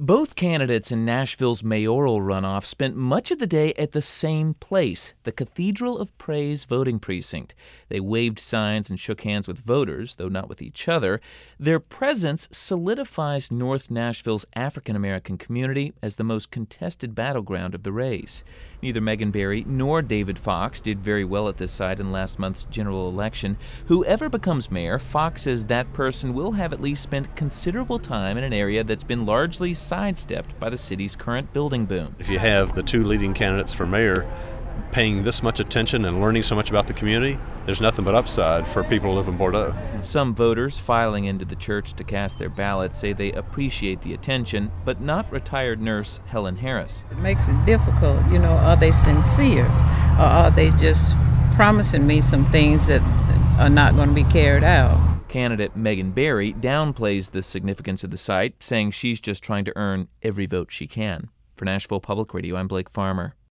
Both candidates in Nashville's mayoral runoff spent much of the day at the same place, the Cathedral of Praise voting precinct. They waved signs and shook hands with voters, though not with each other. Their presence solidifies North Nashville's African-American community as the most contested battleground of the race. Neither Megan Barry nor David Fox did very well at this site in last month's general election. Whoever becomes mayor, Fox says that person will have at least spent considerable time in an area that's been largely sidestepped by the city's current building boom. If you have the two leading candidates for mayor paying this much attention and learning so much about the community, there's nothing but upside for people who live in Bordeaux. Some voters filing into the church to cast their ballot say they appreciate the attention, but not retired nurse Helen Harris. It makes it difficult. Are they sincere? Or are they just promising me some things that are not going to be carried out? Candidate Megan Barry downplays the significance of the site, saying she's just trying to earn every vote she can. For Nashville Public Radio, I'm Blake Farmer.